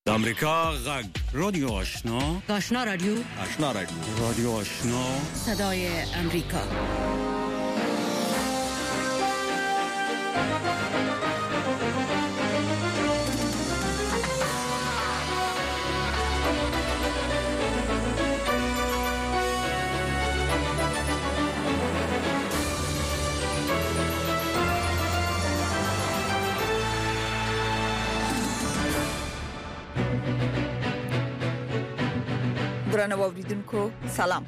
امریکا غږ رادیو آشنا رادیو رادیو آشنا صدای امریکا. درنو اوریدونکو سلام.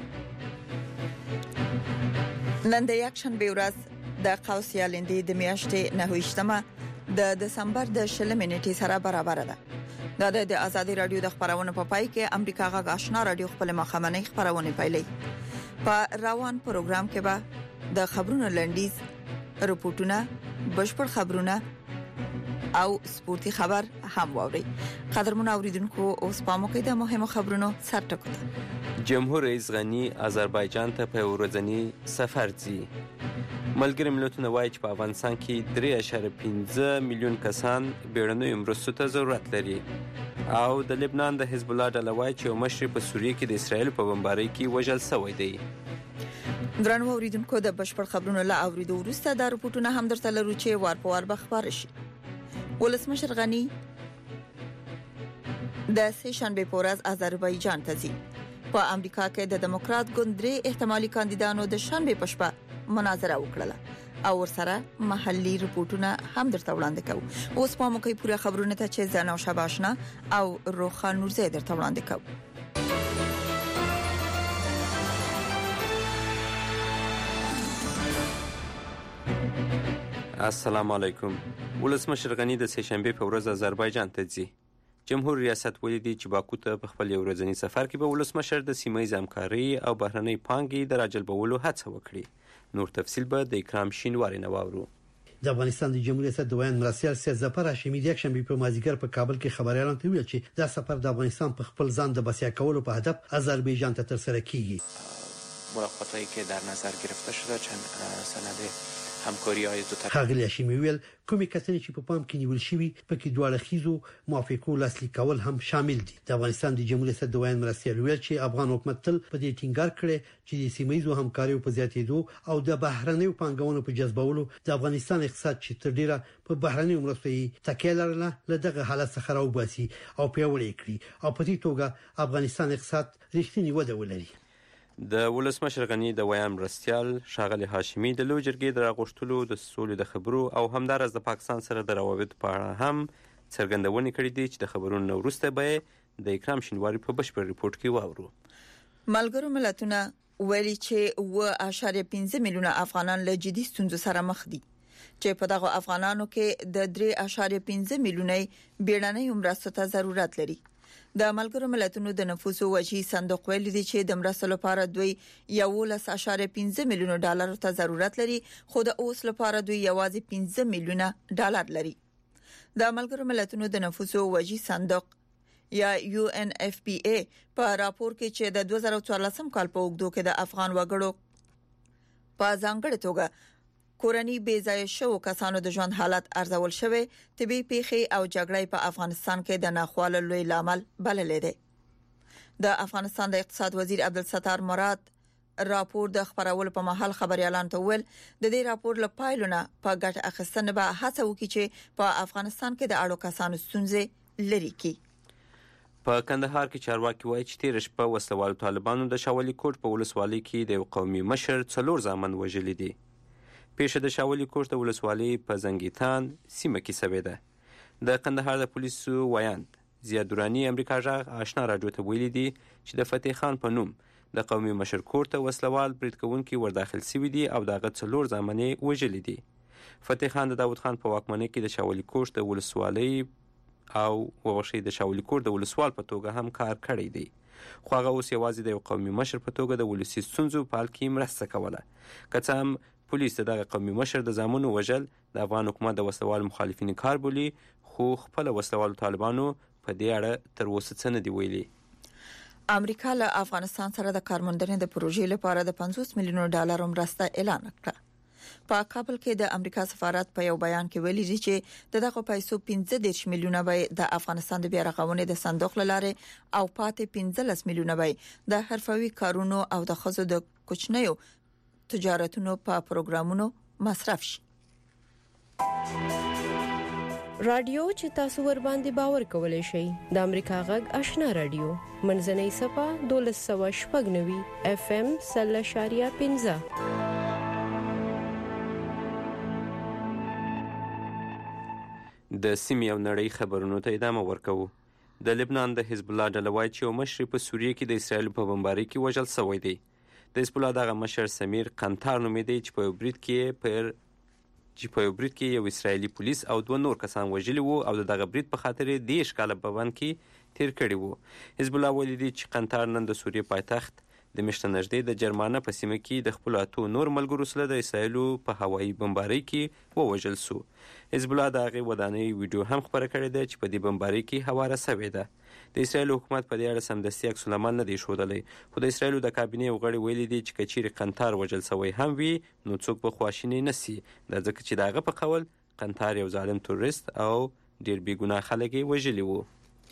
نن د یکشنبه ورځ د قوسیا لندې د میاشتې 9 د دسمبر د 20 نیټې سره برابر ده. د آزادي رادیو د خبرونو په پای کې امریکا غږ آشنا رادیو خپل مخامنۍ خبرونه پیلي. په روان پروګرام کې به د خبرونو لنډیز، رپورټونه، بشپړ خبرونه او سپورتي خبر هم واوري. قدرمن اوریدونکو اوس پامو کې د مهمو خبرونو سرټکو ده. جمهور رئیس غنی آذربایجان ته په ورځنی سفر ځي. ملګری ملتونه وایي چې په افغانستان کې 3.15 میلیون کسان بیړنیو مرستو ته ضرورت لري. او د لبنان د حزب الله ډله وایي چې یو مشر په سوریه کې د اسرایل په بمبارۍ کې وژل شوی دی. درنو اوریدونکو د بشپړ خبرونو لا اوریدو وروسته د رپورټونو هم درته لرو چې وار په وار به خبر شي. ولسمشر غنی د سهشنبه په ورځ آذربایجان ته ځي. په امریکا کې د دموکرات ګوند 3 احتمالي کاندیدانو د شنبه په شپه مناظره وکړه او ورسره محلي رپورټونه هم درته وړاندې کوو. اوس په موږ کې پوره خبرونه ته چې زناو شباشنا او روخان نورزی درته وړاندې کوو. السلام علیکم. ولسمشر غنی د سهشنبه په ورځ آذربایجان ته ځي. جمهور ریاست ولیدي چې باکو ته په خپل ورځنی سفر کې به ولسمشر د سیمه‌ییز همکاري او بهرنۍ پانګې د راجلبولو هڅه وکړي. نور تفصیل به د اکرام شینواری نه واورو. د افغانستان د جمهوریت ریاست دویم مرستیال سید ظفر هاشمي د یکشنبه په مازیګر په کابل کې خبريالانو ته ویل چې دا سفر د افغانستان په خپل ځان د بسیا کولو په هدف آذربایجان ته ترسره کیږي. ملاقاتایی که در نظر گرفته شده چند سند همکاری‌های دو طرفه. خاغلی هاشمي ویل کومې کتنې چې په پام کې نیول شوی پکې دواړه خيزو موافقو لاسلیک کول هم شامل دي. د افغانستان د جمهوریت ریاست دویم مرستیال ویل چې افغان حکومت تل په دې ټینګار کړی چې د سیمه‌یزو همکاریو په زیاتېدو او د بهرنیو پانګونو په جذبولو د افغانستان اقتصاد چې تر ډیره په بهرنیو مرستو تکیه لرله له دغه حالت څخه راوباسي او پیاوړی کړي او په دې توګه افغانستان اقتصاد رښتینی وده ولري. د ولسمشر غنی د ویان مرستیال ښاغلی هاشمي د لوی جرګې د راغوښتلو د سولې د خبرو او همدارس د پاکستان سره د روابط په اړه هم څرګندونې کړې دي چې د خبرونو وروسته به د اکرام شینواری په بشپړ ریپورت کې واورو. ملګرو ملتونه ویلي چې 1.15 میلیونه افغانان له جدي ستونزو سره مخ دي چې په دغه افغانانو کې د 3.15 میلیونه بیړنۍ مرستو ته ضرورت لري. د ملګرو ملتونو د نفوسو وجهي صندوق ویلي دی چې د مرستو لپاره دوی 11.15 میلیونه ډالر ته ضرورت لري، خو د اوس لپاره دوی یوازې 15 میلیونه ډالر لري. د ملګرو ملتونو د نفوسو وجهي صندوق یا UNFPA په راپور کې چې د 2014 کال په اوږدو کې د افغان وګړو په ځانګړې توګه کورنۍ بې ځای شو کسانو د ژوند حالت ارزول شوی، طبي پیښې او جګړې په افغانستان کې د ناخوالو لوی لامل بلل دي. د افغانستان د اقتصاد وزیر عبدالستار مراد راپور د خبرولو په محل خبريالان ته ویل د دې راپور له پایلونه په ګټه اخیستنه به هڅه وکړي چې په افغانستان کې د اړو کسانو ستونزې لري کی. په کندهار کې چارواکي وایي چې تیر شپه وسلوال طالبانو د شاولي کوټ په ولسوالۍ کې د قومي مشر 4 ځامن وژلي دي. پیښه د شاولي کوټ د ولسوالۍ په زنګیتان سیمه کې شوې ده. د کندهار د پولیسو وایاند زیاد دورانی امریکا غږ آشنا راډیو ته ویلي دي چې د فتح خان په نوم د قومي مشر کوټ ته وسلوال برید کوونکي ورداخل شوي دي او دغه 4 ځامنې وژلي دي. فتح خان د داود خان په واکمنۍ کې د شاولي کوټ د ولسوالۍ او وغوښي د شاولي کوټ د ولسوال په توګه هم کار کړی دی. خو هغه اوس یوازې د قومي مشر په توګه د ولسی ستونزو په حل کې مرسته کوله. که څه هم پولیس دغه قومي مشر د ځامنو وژل د افغان حکومت د وسلوال مخالفین کار بولي، خو خپل وسلوال طالبانو په دې اړه تر اوسه څه نه دی ویلي. امریکا له افغانستان سره د کارموندنې د پروژې لپاره د 50 میلیون ډالر مرسته اعلان کړه. په کابل کې د امریکا سفارت په یو بیان کې ویلي دي چې دغه پیسو 15 میلیونه به د افغانستان د بیا رغونې د صندوق لاره او پاتې 15 میلیونه به د حرفوي کارونو او د خزو د کوچنیو تجارتونو په پروګرامونو مصرف شي. رادیو چې تاسو ور باندې باور کولای شئ د امریکا غږ آشنا رادیو منځنۍ صفه 1290 اف ام 0.15 د سیمې او نړۍ خبرونو ته ادامه ورکوو. د لبنان د حزب الله ډله وایي چې یو مشر په سوریه کې د اسرایل په بمبارۍ کې وژل شوی دی. د حزب الله دغه مشر سمیر قنطار نومیده چې په یو برید کې یو اسرایلی پولیس او 2 نور کسان وژلي وو او دغه برید په خاطر د 10 کاله په بند کې تیر کړی وو. حزب الله ویلي دی چې قنطار نن د سوریه پایتخت د مشت نږدې د جرمانه په سیمه کې د خپل 8 نور ملګرو سره د اسرایلو په هوایي بمبارۍ کې ووژل شو. حزب الله د هغې ودانۍ ویډیو هم خپره کړې ده چې په دې بمبارۍ کې هواره شوې ده. د اسرایل حکومت په دې اړه سمدستي عکس العمل نه دی ښودلی، خو د اسرایلو د کابینې یو غړي ویلي دي چې که چیرې قنطار وژل شوی هم وي نو څوک به خواشینی نه سي، دا ځکه چې د هغه په قول قنطار یو ظالم تروریست او ډېر بېګناه خلک یې وژلي وو.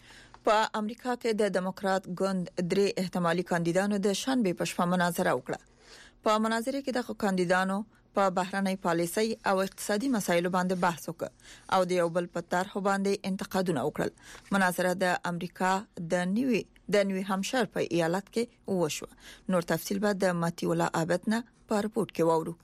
په امریکا کې د دموکرات ګوند 3 احتمالي کاندیدانو د شنبه په شپه مناظره وکړه. په مناظره کې د کاندیدانو په بهرنۍ پالیسۍ او اقتصادي مسایلو باندې بحث وکړ او د یو بل په طرحو باندې انتقادونه وکړل. مناظره د امریکا د نیو همشایر په ایالت کې وشوه. نور تفصیل به د ماتیولا عابدنا په رپورت کې واورو.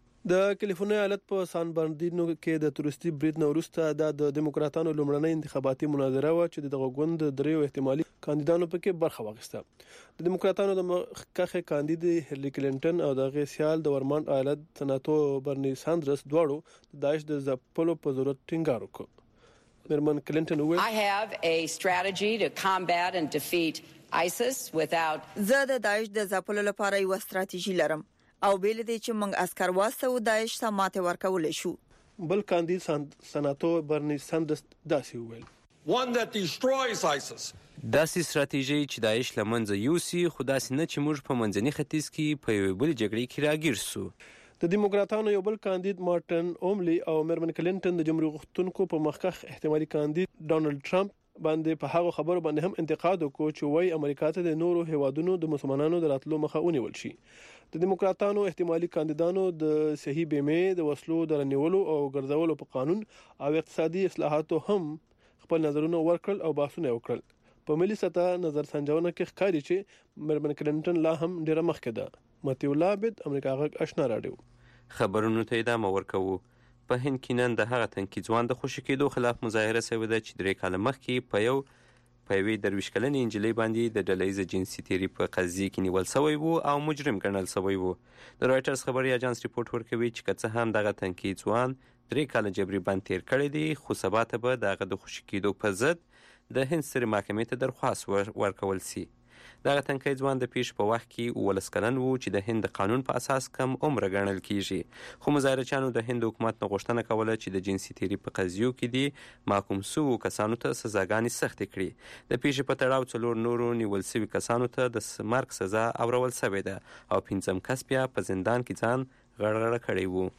د کالیفورنیا ایالت په سان برناردینو کې د تورستي برید نه وروسته د دموکراتانو لومړنۍ انتخاباتي مناظره و چې دغه ګوند د 3 احتمالي کاندیدانو پکې برخه واخیسته. د دموکراتانو د مخکښه کاندید هیلری کلینټن او د غیسیال د ورمانډ ایالت سناتور برنی ساندرز دواړو د داعش د ځپلو په ضرورت ټینګار وکړ. مرمن کلینټن وویل I have a strategy to combat and defeat ISIS without زه د داعش د ځپلو لپاره یو ستراتیژي لرم او بیل دي چې موږ عسكر واسو داعش ته ماته ورکول شو. بل کاندید سناتور برنی ساندرز داسې وویل one that destroys ISIS. داسې ستراتیژي چې داعش لمنځه یوسي، خو داسې نه چې موږ په منځني ختیځ کې په یوې بل جګړې کې راګیر سو. د دیموکراتانو یو بل کاندید مارټن اوملی او مرمن کلینټن د جمهوریت غوښتونکو په مخکښ احتمالي کاندید ډونالد ټرمپ باندې په هغه خبرو باندې هم انتقاد وکړ چې وايي امریکا ته د نورو هیوادونو د مسلمانانو د راتلو مخه ونیول شي. د دیموکراتانو احتمالي کاندیدانو د صحیح بیمه د وسلو د رنیولو او ګرځولو په قانون او اقتصادي اصلاحاتو هم خپل نظرونه ورکړل او بحثونه وکړل. په ملي سطح نظر سنجونه کې ښکاري چې مرمن کلینټن لا هم ډیره مخکې ده. ماتیولا عابد امریکا غږ آشنا رادیو. خبرونو ته ادامه ورکوو. په هند کې نن د هغه تنکي ځوان د خوشي کېدو خلاف مظاهره شوې ده چې 3 کاله مخکې په یوې 23 کلنې نجلۍ باندې د ډلهییزه جنسي تیري په قضیه کې نیول شوی وو او مجرم ګڼل شوی وو. د رایټرز خبري اژانس ریپورت ورکوي چې که څه هم دغه تنکي ځوان 3 کاله جبري بند تیر کړی دی، خو سبا ته به دغه د خوشي کېدو په ضد د هند سترې محکمې ته درخواست ورکول شي. دغه تنکي ځوان د پیښ په وخت کې 19 کلن وو چې د هند قانون په اساس کم عمر ګڼل کیږي. خو مظاهرچیانو د هند حکومت نه غوښتنه کوله چې د جنسي تیري په قضیو کې دي محکوم شوو کسانو ته سزاګانې سختې کړي. د پیښې په تړاو 4 نورو نیول شوي کسانو ته د مرګ سزا اورول شوې ده او 5م کس بیا په زندان کې ځان غړغړه کړی وو.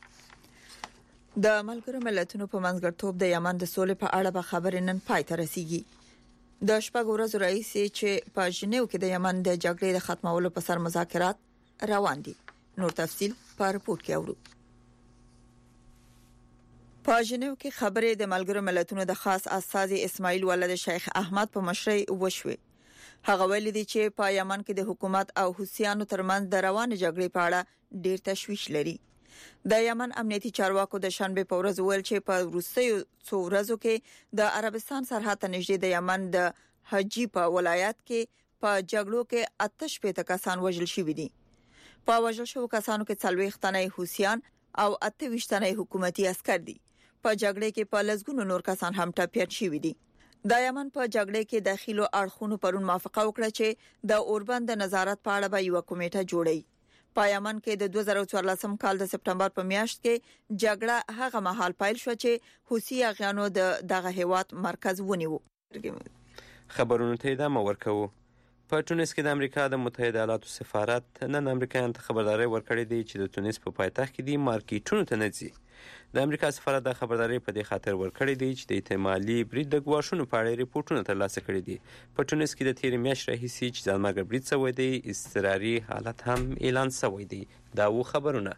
د ملګرو ملتونو په منځګړیتوب د یمن د سولې په اړه به خبرې نن پای ته رسیږي. د شپږ ورځو رئیس چې په ژنیو کې د یمن د جګړې د ختمولو په سر مذاکرات روان دي. نور تفصیل په رپورت کې اورو. په ژنیو کې خبرې د ملګرو ملتونو د خاص استازي اسماعیل ولد شیخ احمد په مشرۍ وشوي. هغه ویلي دی چې په یمن کې د حکومت او حوثیانو ترمنځ د روان جګړې په اړه ډیر تشویش لري. د یمن امنیتي چارواکو د شنبه په ورځ ویل چې په وروستیو څو ورځو کې د عربستان سرحد ته نږدې د یمن د حجی په ولایت کې په جګړو کې 88 کسان وژل شوي دي. په وژل شوو کسانو کې 40 تنه حوثیان او 28 تنه حکومتي عسكر دي. په جګړې کې په لږونو نور کسان هم ټپيان شوي دي. د یمن په جګړې کې داخلو اړخونو پرون موافقه وکړه چې د اوربند نظارت په اړه به یو کمیټه جوړي. په یمن کې د 2014 کال د سپټمبر په میاشت کې جګړه هغه مهال پیل شو چې حوثي اغیانو دغه هیواد مرکز ونیو. خبرونو ته ادامه ورکوو. په تونس کې د امریکا د متحده ایالاتو سفارت نن امریکایانو ته خبرداری ورکړې دی چې د تونس په پایتخت کې دي مارکیټونو ته نه ځي. د امریکا سفارت د خبرداری په دې خاطر ورکړې دی چې د احتمالي برید د ګواښونو په اړه ریپورټونه ترلاسه کړي دي. په تونس کې د تېرې میاشتې راهیسې چې ځانمرګه برید شوی دی اضطراري حالت هم اعلان شوی دی. دا و خبرونه.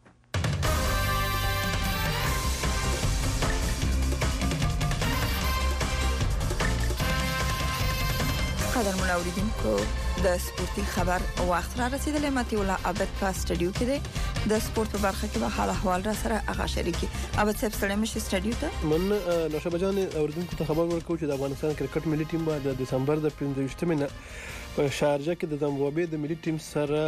قدر ملاوریدونکو د سپورتي خبر وخت را رسیدلی. متي الله عبد په سټډیو کې دی. د سپورت په برخه کې به حال احوال را سره هغه شریکي. عبد صاحب سلام شي سټډیو ته. من نوشه بجان اوریدونکو ته خبر ورکوم چې د افغانستان کرکټ ملي ټیم به د دسمبر د 15مې نه په شارجه کې د زمبابوې د ملي ټیم سره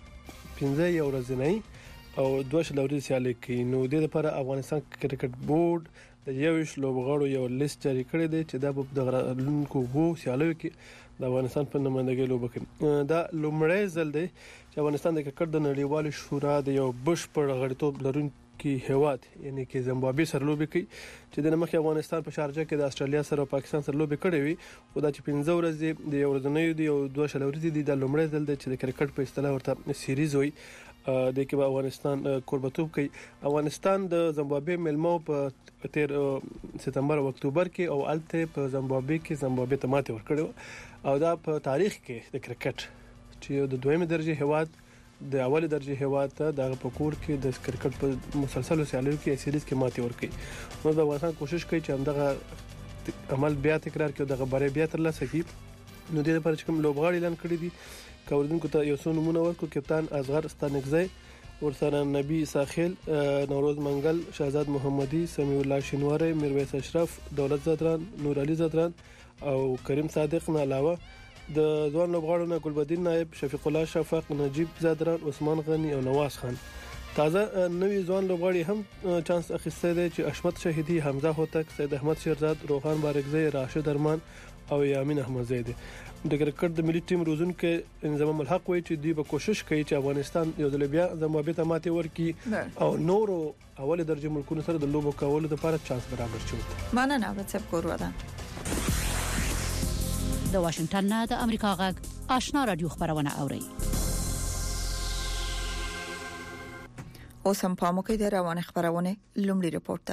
15 ورځې او 2 شلوري سیالي کوي. نو د لپاره افغانستان کرکټ بورډ د 21 لوبغاړو یو لیست جاری کړی دی چې دا په د غرانکو وو سیالیو کې د افغانستان په نمائندګۍ لوبه کوي. دا لومړی ځل دی چې افغانستان د کرکټ د نړیوال شورا د یو بشپړ غړیتوب لرونکي هیواد یعنی کې زمبابوې سره لوبه کوي چې د نمخ افغانستان په شارجه کې د استرالیا سره او پاکستان سره لوبه کړې وي. خو دا چې 15 ورځې د یو ورځنۍ دی او 2 شلوري دی د لومړی ځل دی چې د کرکټ په اصطلاح ورته سیریز وي د کې به افغانستان قربتوب کوي. افغانستان د زمبابوې ملمو په 13 سپتمبر او اکتوبر کې او الته په زمبابوې کې زمبابوې ته ماته ورکړو او دا په تاریخ کې د کرکټ چې د دویمه درجه هیواد د اوله درجه هیواد ته د پکور کې د کرکټ په مسلسل سیالیو کې سیریز کې ماته ورکړي. نو د افغانستان کوشش کوي چې همدغه عمل بیا تکرار کړي او دغه بری بیا ترلاسه کړي. نو د لپاره چې کوم لوبغاړي اعلان کړی دي کوردونکو ته یو څو نمونه ورکو. کپتان اصغر ستانکزی، ورسره نبی ساخیل، نوروز منګل، شهزاد محمدي، سمیع الله شینواری، میرویس اشرف، دولت زدران، نور علي زدران او کریم صادق نه علاوه د ځوان لوبغاړو نه ګلبدین نائب، شفیق الله شفق، نجیب زدران، عثمان غنی او نواز خان. تازه نوې ځوان لوبغاړي هم چانس اخیسته دي چې اشمت شهیدی، حمزه هوتک، سید احمد شیرزاد، روحان بارکزی، راشد ارمان او یامین احمدزی دي. د کرکټ د ملي ټیم روزونکو انضمام الحق وایي چې دوی به کوشش کوي چې افغانستان یو ځل بیا زمبابوې ته ماته ورکړي او نورو اوله درجه ملکونو سره د لوبو کولو لپاره چانس برابر شي. مننه وڅپ کورواده. د واشنگټن نه د امریکا غږ آشنا رادیو خبرونه اوري. اوس هم په موکې د روانه خبرونه لومړی رپورټ.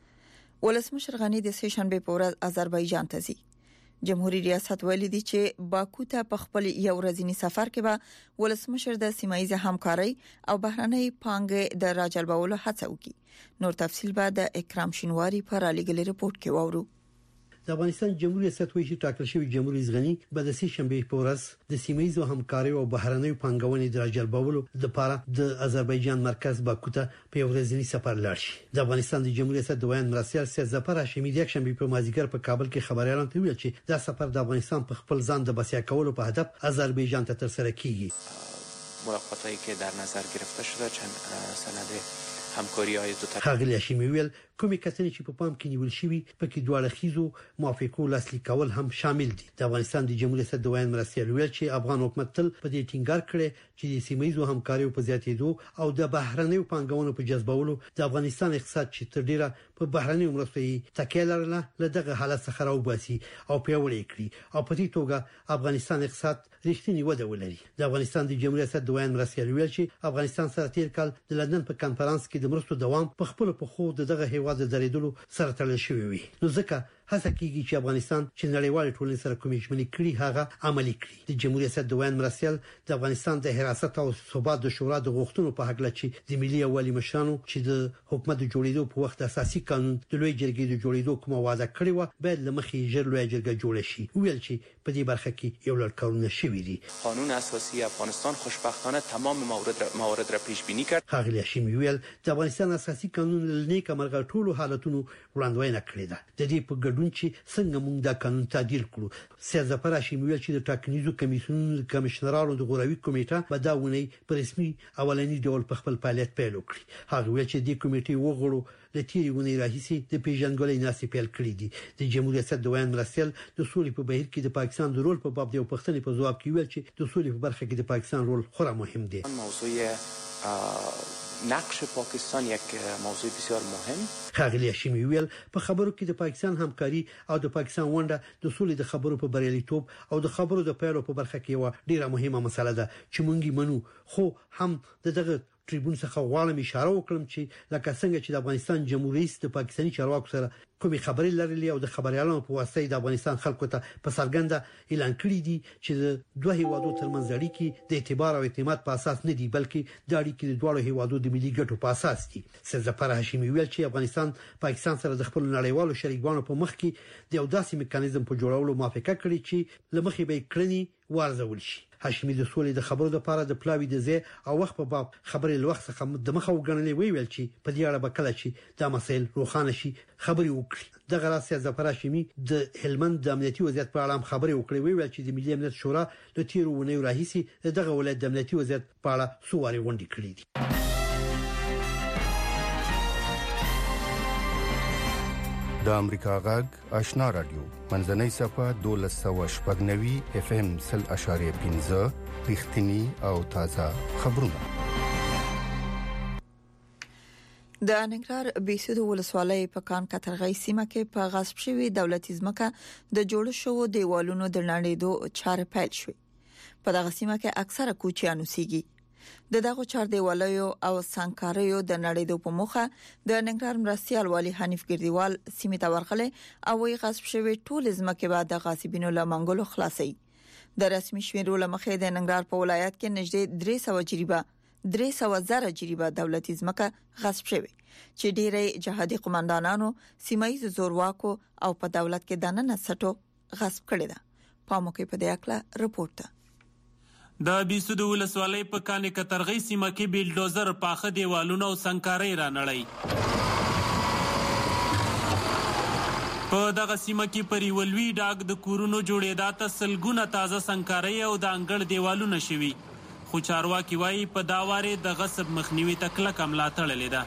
ولسمشر غنی د سه شنبه په ورځ آذربایجان ته ځي. جمهوریت ریاست ویلي دی چې باکو ته په خپل یو ورځنی سفر کې به ولسمشر د سیمایي همکاري او بهرنۍ پانګې د راجلبولو هڅه وکړي. نور تفصيل به د اکرام شینواری پر اړیګل رپورت کې وورو. د افغانستان جمهوریت ریاست وایي چې ټاکل شوی جمهوریت غنی به د سه شنبه په ورځ د سیمایي همکاري او بهرنۍ پانګونې د راجلبولو لپاره د آذربایجان مرکز باکو ته په یو ورځنی سفر لاړ شي. د افغانستان د جمهوریت ریاست دویم مرستیال سید ظفر هاشمي د یک شنبه په مازیګر په کابل کې خبريالان ته ویل چې دا سفر د افغانستان په خپل ځان د بسیا کولو په هدف آذربایجان ته ترسره کیږي. موافقتایی که در نظر گرفته شده چند سند همکاری‌های دو طرفه. خاغلی هاشمی ویل کومې کتنې چې په پام کې نیول شوی پکې دواړه خيزو موافقو لاسلیک کول هم شامل دي. د افغانستان د جمهوریت ریاست دویم مرستیال ویل چې افغان حکومت تل په دې ټینګار کړي چې د سیمایي همکاریو په زیاتېدو او د بهرنیو پانګونو په جذبولو د افغانستان اقتصاد چې تر ډیره په بهرنیو مرستو تکیه لرله لدغه حالت څخه راوباسي او پیاوړی کړي او په دې توګه افغانستان اقتصاد رښتینی وده ولري. د افغانستان د جمهوریت ریاست دویم مرستیال ویل چې افغانستان سره تیر کال د لندن په کانفرنس کې د مرستو دوام په خپل په خو دغه هیواد د درېدلو سره تړل شوی وي. نو ځکه هڅه کیږي چې افغانستان چې نړیوال ټولنې سره کومې ژمنې کړي هغه عملي کړي. د جمهوریت ریاست دویم مرستیال د افغانستان د حراست او ثبات د شورا د غوښتنو په حق لري چې د ملي اولی مشرانو چې د حکومت د جوړېدو په وخت اساسي قانون د لوی جرګې د جوړېدو کومه وعده کړې و باید لمخې ژر لوی جرګه جوړ شي. ویل چې په دې برخه کې یو لړ کارونه شوي دي. قانون اساسی افغانستان خوشبختانه تمام موارد را پیش بینی کرد. خاغلی هاشمی ویل د افغانستان اساسي قانون لنیک امرغه ټولو حالتونو وړاندوینه کړې ده. د دې په ګډون چې څنګه موږ دا قانون تعدیل کړو. سید ظفر هاشمي ویل چې د ټاکنیزو کمیسیونونو کمشنرانو د غوراوي کمیټه به دا ونی په رسمي اولنی ډول په خپل فعالیت پیل وکړي. هغه ویل چې د کمیټې وغړو د تیری ونی راهیسي د پیژنګلې ناسي پیل کړی دي. د جمهوریت ریاست دویم مرستیال د سولې په بهیر کې د پاکستان د رول په باب د پښتنې په ځواب کې ویل چې د سولې په برخه کې د پاکستان رول خورا مهم دی. موضوع نقش پاکستان یک موضوع بسیار مهم. ښاغلي هاشمي ویل په خبرو کې د پاکستان همکاري او د پاکستان ونډه د سولې د خبرو په بریالیتوب او د خبرو د پیلو په برخه کې یو ډیره مهمه مسله ده چې مونږ منو، خو هم دغه ټریبون څخه غواړم اشاره وکړم چې لکه څنګه چې د افغانستان جمهوریت رئیس د پاکستاني چارواکو سره کومې خبرې لرلې او د خبريالانو په واسطه د افغانستان خلکو ته په څرګنده اعلان کړی دی چې د دوه هیوادو ترمنځ اړیکې د اعتبار او اعتماد په اساس نه دي، بلکې د اړیکې د دوه هیوادو د ملي ګټو په اساس دي. سید ظفر هاشمي ویل چې افغانستان پاکستان سره د خپل نړیوالو شریکانو په مخ کې د یو داسې میکانیزم په جوړولو موافقه کړې چې لمخې به کړنی وارزول شي. هاشمي د سولې د خبرو لپاره د پلاوی د ځای او وخت په باب خبرې لوخت څخه د مخه وګڼلې ویل چې په دې اړه به کله چې دا مسایل روښانه شي خبرې وکړي. دغه راز سید ظفر هاشمي د هلمند د امنیتي وضعیت په اړه خبرې وکړې ویل چې د ملي امنیت شورا د تیرو ونیو راهیسي دغه ولایت د امنیتي وضعیت په اړه سواري غونډې کړې دي. د امریکا غږ آشنا رادیو منځنۍ صفه 1290 FM 0.5 رښتینی او تازه خبرونه. د ننګرهار بیسودو ولسوالۍ په کان کترغۍ سیمه کې په غصب شوی دولتي ځمکه د جوړ شوو دیوالونو د نړیدو چارې پیل شوې. په دغه سیمه کې اکثره کوچیان اوسېږي. دغه چار دیوالایو او سانکاریو د نړیدو په مخه د ننګرهار مرستيال والی حنیف ګردیوال سیمه ته ورغله او وی غصب شوی ټول ځمکه بعد د غاصبینو له منګولو خلاصي. د رسمي شمیرو لمخې د ننګرهار په ولایت کې نږدې 300 جریبه دولتي ځمکه غصب شوی چې ډېری جهادي قومندانانو سیمایي زورواکو او په دولت کې دننه سټو غصب کړی ده. پاموکې په دې اړه رپورټ ده. د بیسودو ولسوالۍ په کانې کترغۍ سیمه کې بیلډوزر پاخه دیوالونه او سنکارۍ رانړی. په دغه سیمه کې پریولوي ډاګ د کورونو جوړېدا ته سلګونه تازه سنکارۍ او د انګړ دیوالونه شوي، خو چارواکي وایي په دا واره د غصب مخنیوي ته کلکه ملاتړ لیده.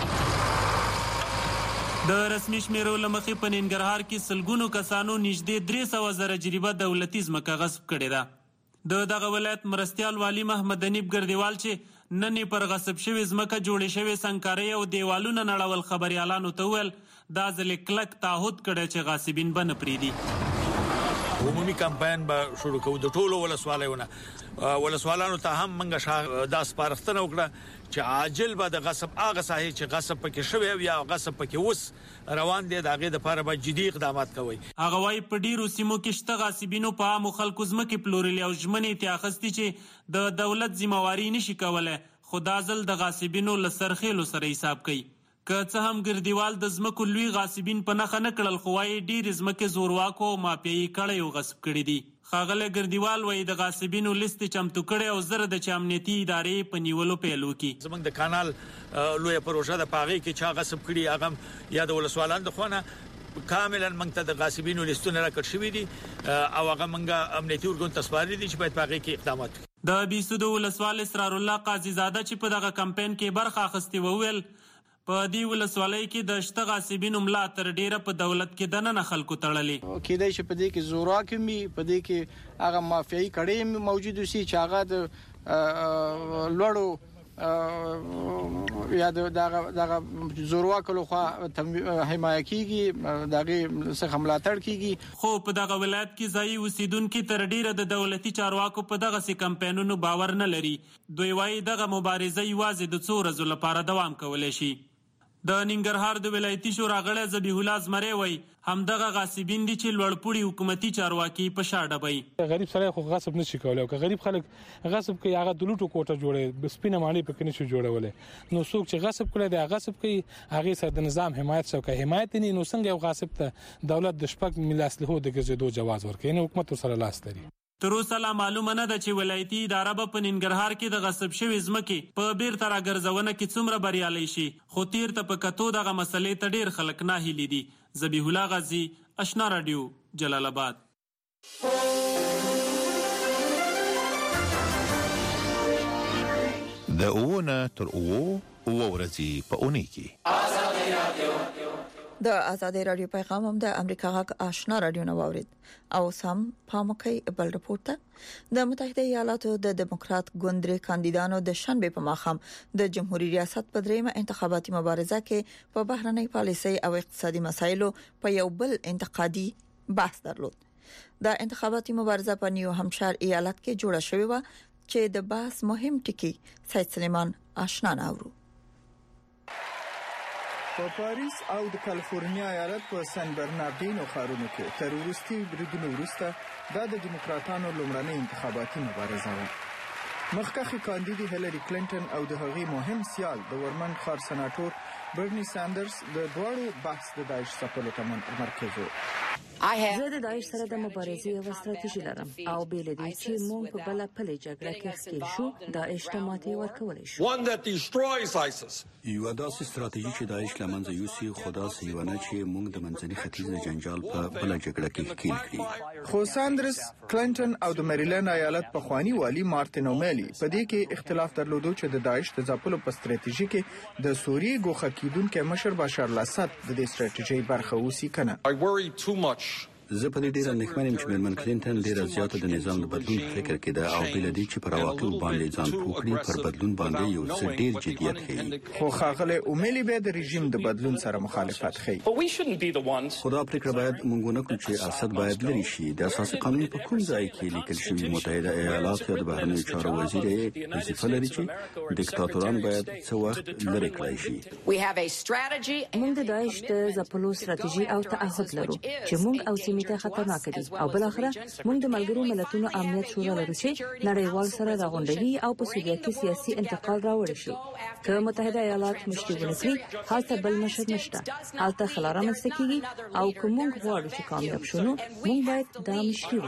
د رسمي شمیرو لمخې په ننګرهار کې سلګونو کسانو نږدې 300,000 جریبه دولتي ځمکه غصب کړې ده. دغه ولایت مرستيال والی محمد حنیف ګردیوال چې نن پر غصب شوی ځمکه جوړې شوی سنکارۍ او دیوالونه نړول خبريالانو ته ویل دا ځل کلک تعهد کړی چې غاصبین بنه پریدي. عمومي کمپاین به شروع کوو د ټولو ولسوالانو ته هم منګه دا سپارښتنه وکړه چې عاجل به د غصب هغه ساحې چې غصب پکې شوی یا غصب پکې اوس روان دي دغه د لپاره به جدي اقدامات کوي. هغه وايي په ډیرو سیمو کې شته غاصبینو په عامو خلکو ځمکې پلورلې او ژمنې تیاخستي چې د دولت ذمہواری نشي کولای، خو دا ځل د غاصبینو له سرخېلو سره حساب کوي. که څه هم ګردیوال د ځمکو لوی غاصبین په نخښه نه کړل، خو وايي ډېر ځمکې زورواکو او مافیایي کړی او غصب کړي دي. ښاغلی ګردیوال وايي د غاصبینو لیست چمتو کړی او زر د چې امنیتي ادارې په نیولو پیل وکړي. زموږ د کانال لویه پروژه د پاغې کې چا غصب کړي هغه یا د ولسوالانو د خوانه کاملا موږ ته د غاصبینو لیستونه راکړ شوي دي او هغه موږ امنیتي ارګان ته سپارلي دي چې باید پاغې کې اقدامات وکړي. د بیسودو ولسوال اسرار الله قاضي زاده چې په دغه کمپاین کې برخه اخیستې وویل په دې ولسوالۍ کې د شته غاصبینو ملا تر ډیره په دولت کې دننه خلکو تړلې کېدای شي په دې کې زوراک می په دې کې هغه مافیایي کړي موجود وي چې هغه د لوړو یا دغه زورواکو لخوا حمایه کیږي دغه څخه ملاتړ کیږي. خو په دغه ولایت کې ځای اوسیدونکو تر ډیره د دولتي چارواکو په دغه سي کمپاینونو باور نه لري. دوی وايي دغه مبارزه یوازې د څو ورځې لپاره دوام کولای شي. د ننګرهار د ولایتي شورا غړی ذبیح الله زمری وای همدغه غاصبین دي چې لوړپوړي حکومتي چارواکي په شاړه بي. غریب سره خو غصب نشي کولای او که غریب خلک غصب کوي هغه د لوټو کوټه جوړي سپینه مانی پکې نشي جوړولای. نو څوک چې غصب کړي دی غصب کوي هغه سره د نظام حمایت شو کوي حمایت نه نو څنګه یو غاصب ته دولت د شپږ ملي اسلحو د ګرځېدو جواز ورکړي نو حکومت سره لاس لري. تر اوسه لا معلومه نه ده چې ولایتي اداره به په ننګرهار کې د غصب شوي ځمکې په بیرته راګرځونه کې څومره بریالۍ شي، خو تیر ته په کتو دغه مسلې ته ډیر خلک ناهیلي دي. ذبیح الله غازی، آشنا رادیو، جلال آباد. د اوونه تر اوو ورځې په اونۍ کې د آزادۍ رادیو پیغام هم د امریکا غږ آشنا رادیو نو اورید او سم پامکي بل رپورټ د متحده ایالاتو د دموکرات ګوند درې کاندیدانو د شنبه په ماښام د جمهوریت ریاست په دریمه انتخاباتي مبارزه کې په بهرنۍ پالیسۍ او اقتصادي مسایلو په یو بل انتقادي بحث درلود. د انتخاباتي مبارزه په نیو همشایر ایالت کې جوړه شوې و چې د بحث مهم ټکی سید سلیمان آشنا ناورو. په پاریس او د کالیفورنیا ایالت په سان برناردینو ښارونو کې تروریستي بریدونو وروسته د دموکراتانو لومړنۍ انتخاباتي مبارزه و. مخکښه کاندید هیلری کلینټن او د هغې مهم سیال د ورمن ښار سناتور برني ساندرز د دوړو بحث د داعش ځپلو ته مرکز و. زه د داعش سره د مبارزې یو ستراتیژي لرم او بیل دي چې موږ په بل پلي جګړه کې ښکیل شو داعش ته ماتې ورکولای شو. One that destroys ISIS. یو داسې ستراتیژي چې داعش لمنځه یوسي خدا سیونه چې موږ د منځني ختیځ د جنجال په بل جګړه کې ښکیل کړي. خو ساندرز، کلینټن او د میریلند ایالت په خواني والی مارټین اومیلی په دې کې اختلاف درلودو چې د داعش د ځپلو په ستراتیژي کې د سوریې ګوښه کیدونکو مشر بشار الاسد د دې ستراتیژي برخه وسی کنه. I worry too much. زه په دې ډیر اندېښمن یم چې میرمن کلینټن ډیر زیاته د نظام د بدلون فکر کړي او بل دي چې پر واقع باندې ځان پوکړي پر بدلون باندې یو څه ډیر جديت ښيي. خو خاغله اومیلی به د رژیم د بدلون سره مخالفت ښيي. خدا پرېکړه باید مونږ نه کوو چې اسد باید لري شي. د اساسي قانون په کوم ځای کې لیکل شوی متحده ایالات د بهرنیو چارو وزیر یې وظیفه لري چې دیکتاتوران باید څه وخت لري کړی شي. موږ د داعش د ځپلو ستراتیژي او تعهد لرو چې موږ او ته خطرناک دي او بل اخره موږ د ملګرو ملتونو امنیت شورا لرو چې نړیوال سره راغونډوي او په سوریه کې سیاسي انتقال راوړي شي. که متحده ایالات مشتي ونکړي حالت بل مشر نشته حالت خلاره مستکیږي او که موږ غواړو چې کامیاب شو موږ باید دا مشتي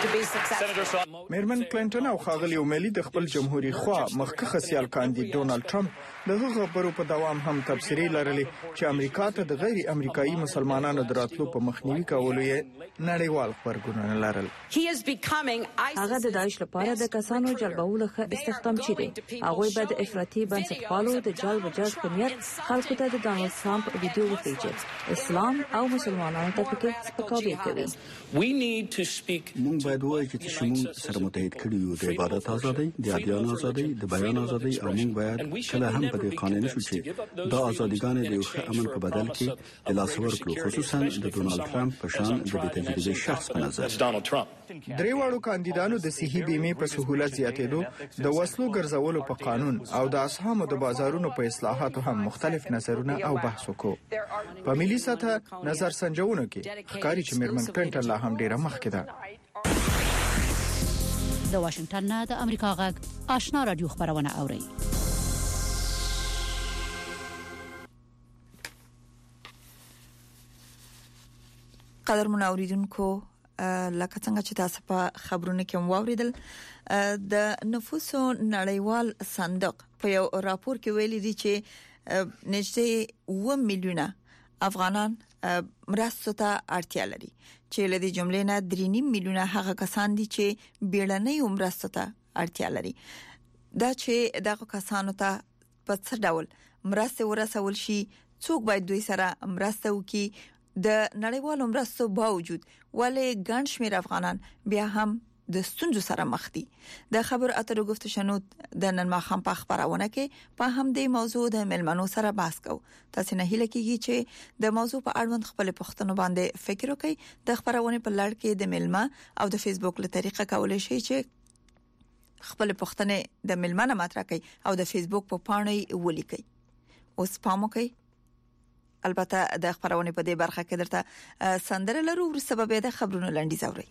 وکړو. میرمن کلینټن او خاغلی اومیلی د خپل جمهوریت خوا مخکښ سیال کاندید ډونالد ټرمپ دغه خبرو په دوام هم تبصرې لرلې چې امریکا ته د غیر امریکایي مسلمانانو دراتلو په مخنیوي کولو یې نړیوال خبرګونونه لرل. هغه د داعش لپاره د کسانو جلبولو ښه استخدام چي هغه به د افراطي بنسټپالو د جلب جذب په نیت خلکو ته د ډونالد ټرمپ ویډیو وښیي اسلام او مسلمانانو ته پکې سپکاوی کوي. موږ باید وایو چې موږ سره متحد کړي یو د عبادت ازادي، د ادیان ازادي، د بیان ازادي او موږ باید کله هم په دې قانون شو چې دا ازاديګان د یو ښه امن په بدل کې د لاس ورکړو خصوصا د ډونالد ټرمپ په شان د تجربه شخص په نظر. درې واړو کاندیدانو د صحي بیمه په سهولت زیاتېدو د وسلو ګرځولو په قانون او د اسهامو د بازارونو په اصلاحاتو هم مختلف نظرونه او بحث وکړو. په ملي سطح نظر سنجونو کې ښکاري چې میرمن کلینټن لا هم ډیره مخکې ده. د واشنگټن نه د امریکا غږ آشنا رادیو خبرونه اوري. قدر منوریدونکو لکه څنګه چې تاسو په خبرونه کې واوریدل د نفوسو نړیوال صندوق په یو راپور کې ویلي دی چې نږدې 1 میلیونه افغانان مرستو ته اړتیا لري چې لدې جملې نه 3.5 میلیونه هغه کسان دي چې بیړنۍ مرستو ته اړتیا لري. دا چې دغه کسانو ته په څه ډول مرسته ورسول شي څوک باید دوی سره مرسته وکړي. د نړیوالو مرستو باوجود ولې ګڼ شمېر افغانان بیا هم د ستونزو سره مخ دي. د خبر اترو گفت شنود د نن ماخام په خبرونه کې په هم د موضوع د ملمنو سره بحث کو. تاسو نه هیله کیږي چې د موضوع په اړوند خپل پوښتنو باندې فکر وکړئ. د خبرونه په لړ کې د ملما او د فیسبوک له طریقه کولای شئ چې خپل پوښتنه د ملمنه مطرح کړئ او د فیسبوک په پاڼې ولیکئ. اوس پام وکړئ. البته د خبرونه په دې برخه کې درته سندره لرو ورسره به د خبرونو لنډیز اورئ.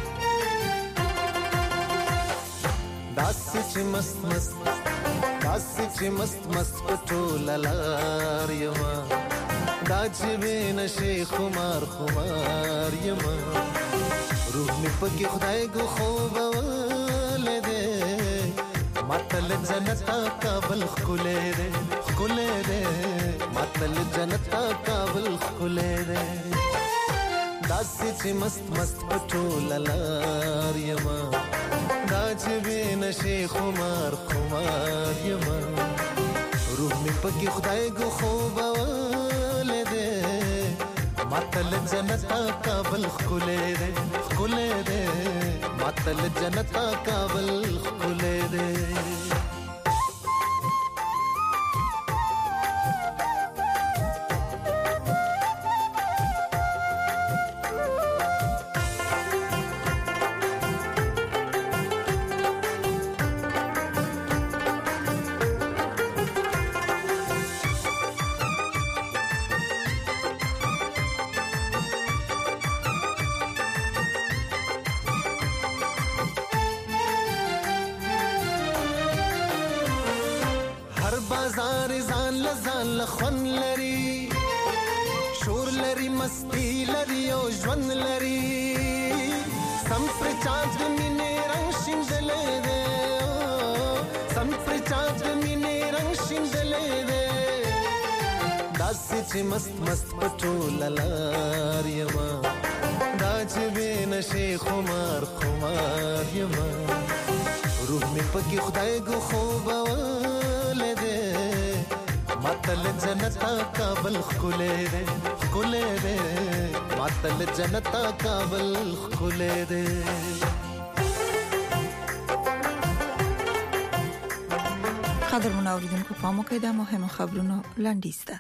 مست مست داس داسې چې مست مست پټول لار یما دا چې نشي خمار خمار یما روح می پکې خدای کو خوب ولده ماتل جنتا کابل خلې ده خلې ده ماتل جنتا کابل خلې ده داسې چې مست مست پټول لار یما دا چې نشي خمار خمار یما روح می پکې خدای کو خوب ولده ماتل جنتا کابل خلې ده خلې ده ماتل جنتا کابل خلې ده بازار ځان لخون لري شور لري مستی لري او ژوند لري سم پر چاند مینې رنگ شیندلې ده سم پر چاند مینې رنگ شیندلې ده داسې چې مست مست پټول لار یما دا چې نشي خمار خمار یما روح می پکې خدای کو خوب ماتل جنتا کابل خلې ده خلې ده ماتل جنتا کابل خلې ده قدر منوریدونکو پامو کې د مهمو خبرونو لاندې ده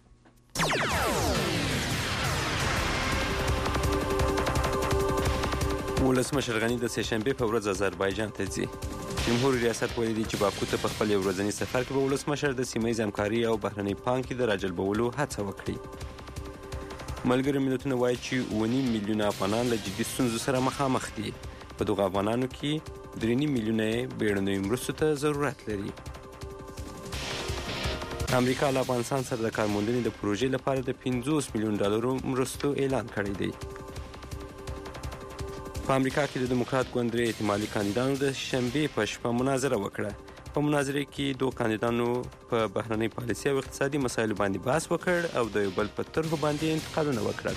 ولسمشر غنی د سهشنبه په ورځ آذربایجان ته ځي جمهور ریاست ویلي چې باکو ته په خپل ورځنی سفر کې به ولسمشر د سیمه ییز همکاري او بهرنۍ پانګې د راجلبولو هڅه وکړي. ملګري ملتونه وایي چې 1.5 میلیونه افغانان له جدي ستونزو سره مخامخ دي. په دغه افغانانو کې 3.5 میلیونه بیړنیو مرستو ته ضرورت لري. امریکا له افغانستان سره د کارموندنې د پروژې لپاره د 50 میلیون ډالرو مرستو اعلان کړی دی. په امریکا کې د دیموکرات ګوند درې احتمالي کاندیدانو د شنبې په شپه مناظره وکړه. په مناظره کې دوه کاندیدانو په بهرنۍ پالیسي او اقتصادي مسایلو باندې بحث وکړ او د یو بل په طرحو باندې انتقادونه وکړل.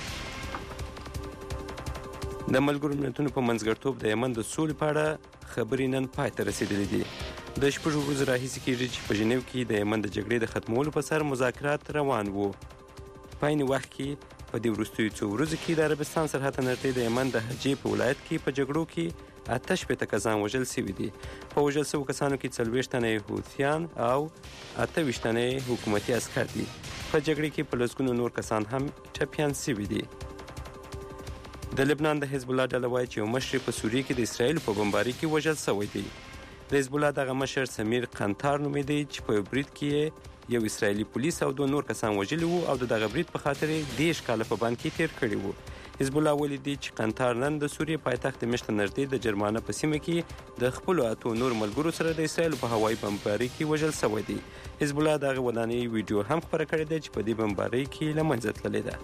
د ملګرو ملتونو په منځګړیتوب د یمن د سولې په اړه خبرې نن پای ته رسېدلې دي. د شپږ ورځو راهیسې کېږي چې په ژنیو کې د یمن د جګړې د ختمولو په سر مذاکرات روان وو. په عین وخت کې په دې وروستیو څو ورځو کې د عربستان سرحد نږدې د یمن د حجې په ولایت کې په جګړو کې 88 کسان وژل شوي دي. په وژل شوو کسانو کې 40 تنه حوثیان او 28 تنه حکومتي عسکر دي. په جګړې کې په لسګونو نور کسان هم ټپیان شوي دي. د لبنان د حزب الله ډله وایي چې یو مشر په سوریه کې د اسرائیل په بمبارۍ کې وژل شوی دی. د حزب الله دغه مشر سمیر قنطار نومیده چې په یو برید کې یو اسرائیلي پولیس او دوه نور کسان وژلي وو او دغه برید په خاطر 10 کاله په بند کې تیر کړي وو. حزب الله ویلي دی چې قنطار نن د سوریې پایتخت دمشق نږدې د جرمانه په سیمه کې د خپلو اتو نور ملګرو سره د اسرائیل په هوایي بمبارۍ کې وژل شوی دی. حزب الله دغه ودانۍ ویډیو هم خپره کړې ده چې په دې بمبارۍ کې له منځه تللې ده.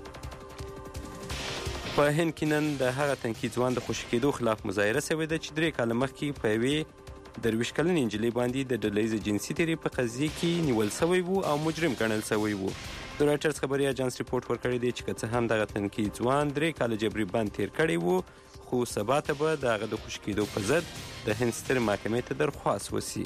په هند کې نن د هغه تنکي ځوان د خوشي کېدو خلاف مظاهره شوې ده چې 3 کاله مخکې په یوې 23 کلنې نجلۍ باندې د ډلهییزې جنسي تېري په قضیې کې نیول شوی و او مجرم ګڼل شوی و. د رایټرز خبري اژانس ریپورټ ورکړی دی چې که څه هم دغه تنکي ځوان 3 کاله جبري بند تیر کړی و، خو سبا ته به د هغه د خوشي کېدو په ضد د هند سترې محکمې ته درخواست وشي.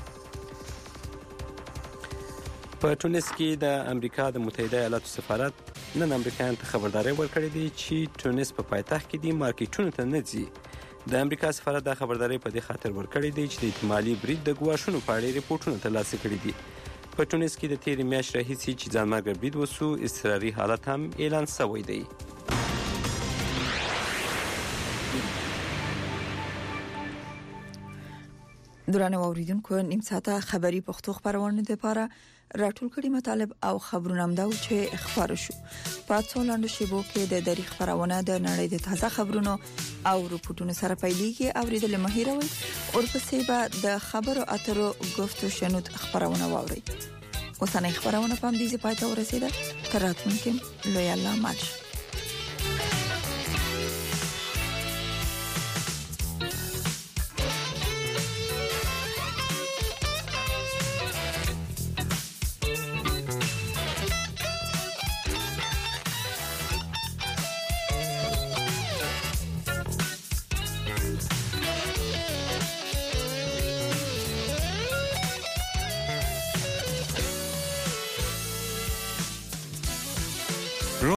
په تونس کې د امریکا د متحده ایالاتو سفارت نن امریکایانو ته خبرداری ورکړې دی چې تونس په پایتخت کې د مارکیټونو ته نه ځي. د امریکا سفارت دا خبرداری په دې خاطر ورکړې دی چې د احتمالي برید د ګواښونو په اړه ریپورتونه ترلاسه کړي دي. په تونس کې د تېرې میاشتې راهیسې چې ځانمرګه برید وسو، اضطراري حالت هم اعلان شوی دی. درانه اوریدونکو، نیم ساعته خبری پښتو خبرونه لپاره راټول کړي مطالب او خبرونه مداو چې خبر شو په څولاندو شیبو کې د دری خبرونه د نړۍ د تازه خبرونو او رپورټونو سره پیلېږي اوریدل مهیروي او پسې به د خبرو اترو گفتگو شنود خبرونه واوري اوسنۍ خبرونه په دې ځای پاتې ورسیده تر راتلونکي لوی الله مالش